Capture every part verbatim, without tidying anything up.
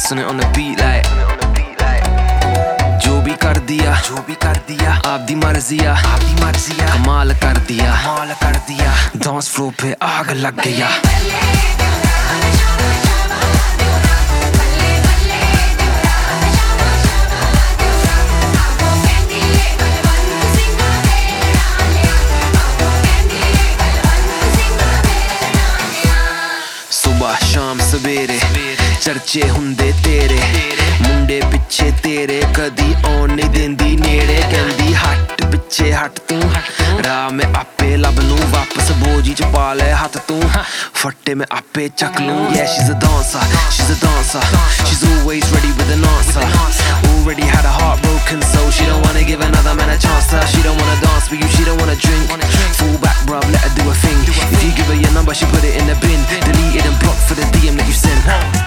सुने on the beat like जो भी कर दिया जो भी कर दिया आपदी मर्जिया आपदी मर्जिया कमाल कर दिया कमाल कर दिया डांस फ्लोर पे आग लग गया सुबह शाम सवेरे चर्चे हुंदे तेरे मुंडे पिछे तेरे कदी आउण नहीं देंदी नेड़े कहंदी हट पिछे हट तू राह में आपे लब लूं वापस बोझी च पा ले हथ तू फट्टे में आपे चक लूं yeah she's a dancer she's a dancer she's always ready with an answer already had a heart broken so she don't wanna give another man a chance to she don't wanna dance with you she don't wanna drink fall back bruv let her do her thing if you give her your number she put it in the bin delete it and block for the D M that you sent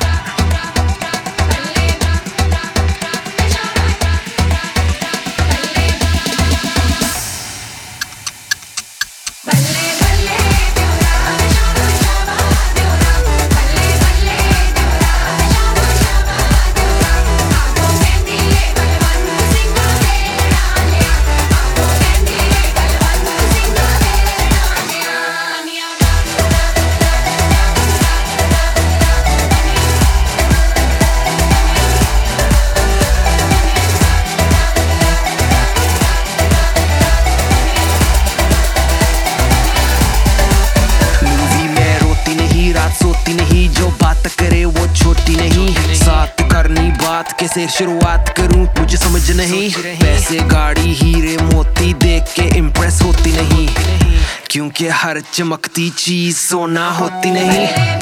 सोती नहीं जो बात करे वो छोटी नहीं साथ करनी बात कैसे शुरुआत करूं मुझे समझ नहीं पैसे गाड़ी हीरे मोती देख के इम्प्रेस होती नहीं क्योंकि हर चमकती चीज सोना होती नहीं